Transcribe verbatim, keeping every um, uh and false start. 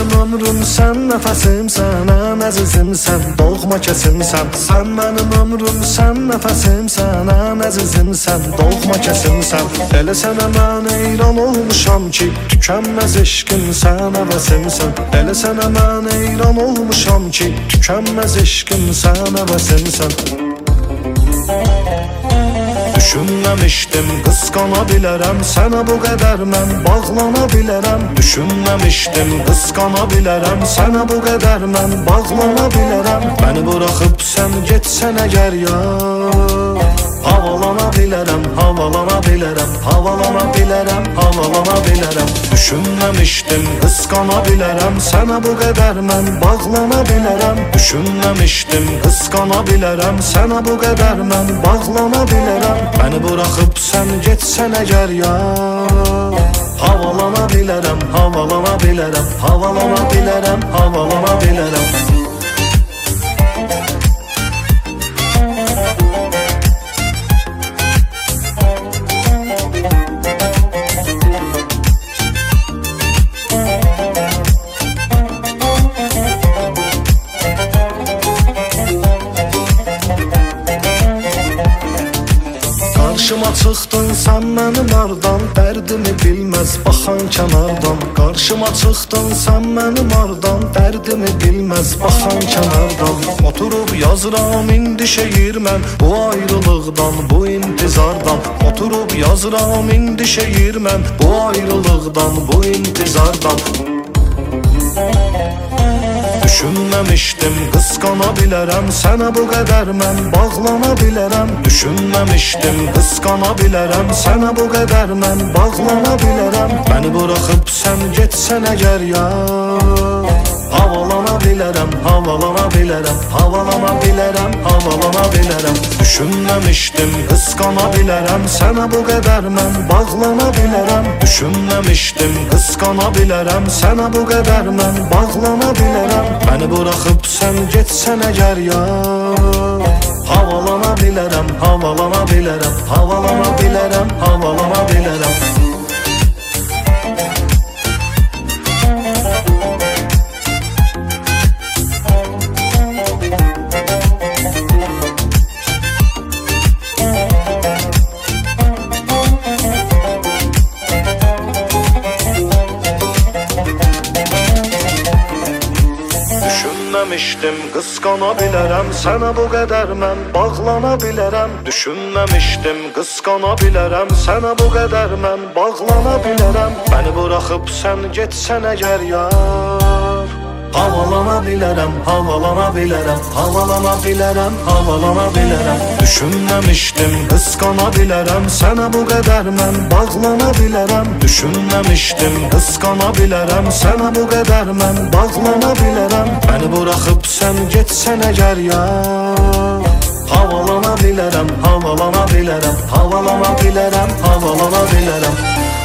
mənim ömrüm, sən nəfəsimsən, ən əzizimsən, doğma kəsimsən. Sən mənim ömrüm, sən nəfəsimsən, ən əzizimsən, doğma kəsimsən. Elə sənə mən eyran olmuşam ki, tükənməz eşqim sən əvəsimsən. Elə sənə mən eyran olmuşam ki, tükənməz eşqim sən əvəsimsən. Düşünməmişdim, qısqana bilərəm, sənə bu qədər mən bağlana bilərəm. Düşünməmişdim, qısqana bilərəm, sənə bu qədər mən bağlana bilərəm. Məni buraxıb sən getsən əgər yar, havalana bilərəm, havalana bilərəm, havalana bilərəm, havalana bilərəm. Düşünməmişdim, qısqana bilərəm, sənə bu qədər mən bağlana bilərəm. Düşünməmişdim, qısqana bilərəm, sənə bu qədər mən bağlana bilərəm. Məni buraxıb sən getsən əgər yar, havalana bilərəm, havalana bilərəm, havalana bilərəm, havalana bilərəm. Qarşıma çıxdın sən mənim ardan, dərdimi bilməz baxan kənardan. Qarşıma çıxdın sən mənim ardan, dərdimi bilməz baxan kənardan. Oturub yazıram indi şeir mən bu ayrılıqdan, bu intizardan. Oturub yazıram indi şeir mən bu ayrılıqdan, bu intizardan. Düşünməmişdim, qısqana bilərəm, sənə bu qədər mən bağlana bilərəm. Düşünməmişdim, qısqana bilərəm, sənə bu qədər mən bağlana bilərəm. Məni buraxıb sən getsən əgər yar, havalana bilərəm, havalana bilərəm, havalana bilərəm, havalana bilərəm. Düşünməmişdim, qısqana bilərəm, sənə bu qədər mən bağlana bilərəm. Düşünməmişdim, qısqana bilərəm, sənə bu qədər mən bağlana bilərəm. Məni buraxıb sən getsən əgər yar, havalana bilərəm, havalana bilərəm, havalana bilərəm, havalana bilərəm. Düşünməmişdim, qısqana bilərəm, sənə bu qədər mən bağlana bilərəm. Düşünməmişdim, qısqana bilərəm, sənə bu qədər mən bağlana bilərəm. Məni buraxıb sən getsən əgər yar, havalana bilərəm, havalana bilərəm, havalana bilərəm, havalana bilərəm. Düşünməmişdim, qısqana bilərəm, sənə bu qədər mən bağlana bilərəm. Düşünməmişdim, qısqana bilərəm, sənə bu qədər mən bağlana bilərəm. Məni buraxıb sən getsən əgər yar, havalana bilərəm, havalana bilərəm, havalana bilərəm, havalana bilərəm.